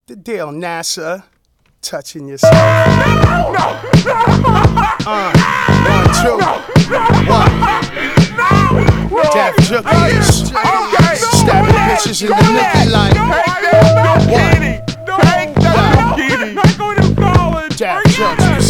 The deal, NASA. Touching yourself. 1, 2, 1. Def Jookies. Stabbing bitches in the Nicky light. 1. Def Jookies.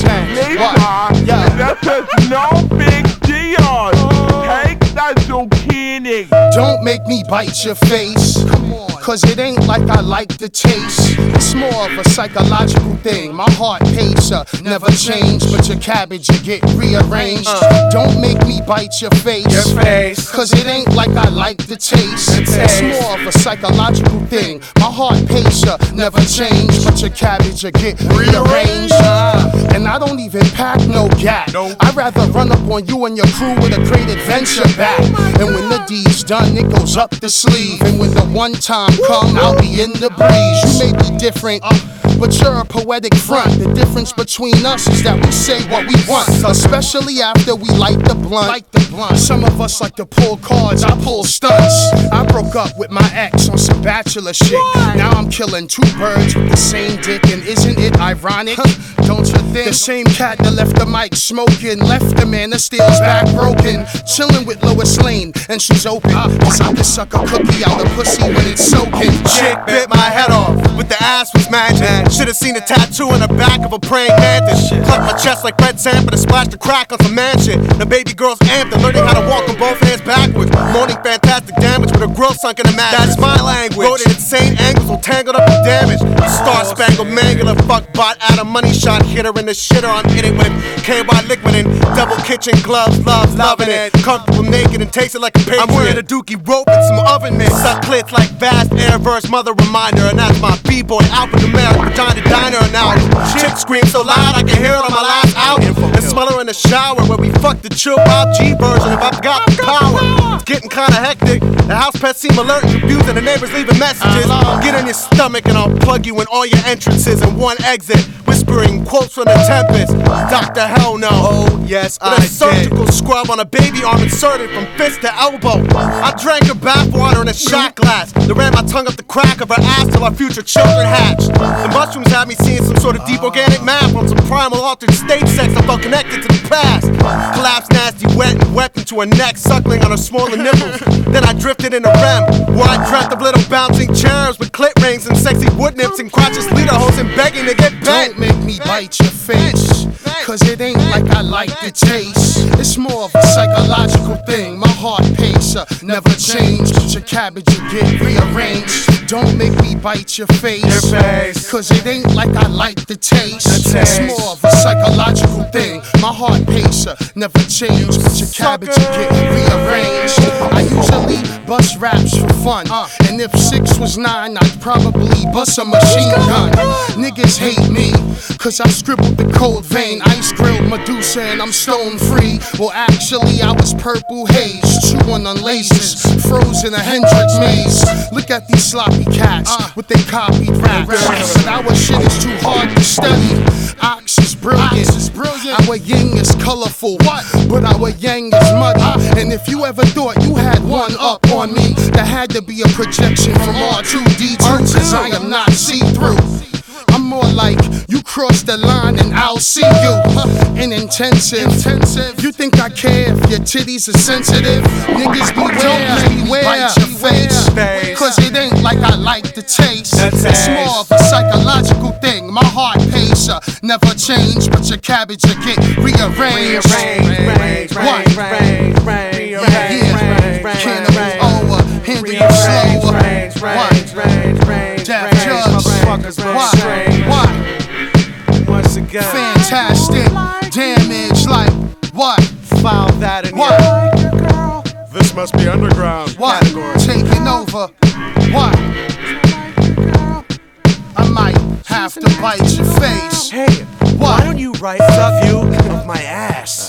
That's no big deal. Take that zucchini. Don't make me bite your face. Cause it ain't like I like the taste. It's more of a psychological thing. My heart pace never change, but your cabbage you get rearranged. Don't make me bite your face. Cause it ain't like I like the taste. It's more of a psychological thing. My heart pace never change, but your cabbage you get rearranged. And I don't even pack no gap. I'd rather run up on you and your crew with a great adventure back. And when the deed's done, it goes up the sleeve. And when the one time come, I'll be in the breeze. You may be different, but you're a poetic front. The difference between us is that we say what we want, especially after we light the blunt. Some of us like to pull cards, I pull stunts. I broke up with my ex on some bachelor shit. Now I'm killing 2 birds with the same dick. And isn't it ironic? Don't you think? The same cat that left the mic smoking left the man that steals back broken. Chilling with Lois Lane, and she's open. Cause I can suck a cookie out of pussy when it's soaking. Chick bit my head off, but the ass was magic. Should've seen a tattoo on the back of a praying mantis. Cut my chest like Red Sand, but I splashed the crack on some man shit. The baby girl's amped and learning how to walk with both hands backwards. Moaning fantastic damage with her grill sunk in a mattress. That's my language. Wrote at insane angles, all tangled up and damaged. Star-spangled mangler, fuck bot out of money shot. Hit her in the shitter, I'm in it with KY liquid and double kitchen gloves, loving it. Comfortable naked and tasting like a patriot. I'm wearing a dookie rope and some oven mitts. Suck clits like vast air verse mother reminder. And that's my b-boy alphanumeric vagina diner analogy. Chick scream so loud I can hear it on my last album. And smell her in the shower where we fuck the chill Bob G version if I've got the power. It's getting kinda hectic. The house pets seem alert and confused and the neighbors leaving messages. Get in your stomach and I'll plug you in all your entrances and one exit. Whispering quotes from the Tempest. Dr. Hell no. Oh yes, I did. A surgical scrub on a baby arm inserted from fist to elbow. I drank her bathwater in a shot glass. Then ran my tongue up the crack of her ass till our future children hatched. The mushrooms had me seeing some sort of deep organic math on some primal altered state sex. I felt connected to the past. Collapsed nasty wet and wept into her neck, suckling on her smaller nipples. Then I drifted into REM, where I dreamt of little bouncing cherubs with clit rings and sexy wood nips and crotches lederhosen and begging to get bent. Don't make me bite your face, cause it ain't like I like the taste. It's more of a psychological thing. My heart pace never change, but your cabbage you get rearranged. Don't make me bite your face, cause it ain't like I like the taste. It's more of a psychological thing. My heart pace never change, but your cabbage you get rearranged. I usually bust raps for fun, and if 6 was 9, I'd probably bust a machine gun. Niggas hate me, cause I scribbled the cold vein, ice grilled Medusa and I'm stone free. Well actually I was purple haze, chewing on laces, frozen a Hendrix maze. Look at these sloppy cats with their copied raps. But our shit is too hard to study. Ox is brilliant, our yin is colorful, but our yang is muddy. And if you ever thought you had one up on me, that had to be a projection from R2D2, cause I am not see-through. I'm more like, you cross the line and I'll see you in intensive. You think I care if your titties are sensitive? Niggas beware, bite your face, cause it ain't like I like the taste. It's more of a psychological thing. My heart pace never change, but your cabbage will get rearranged. Can't move over, handle you slower. Def Jookies. Why? Once again, fantastic damage like what? File that in What? This must be underground. What? Taking over. What? I might have to bite your face. Hey, what? Why don't you write "Suck You" of my ass?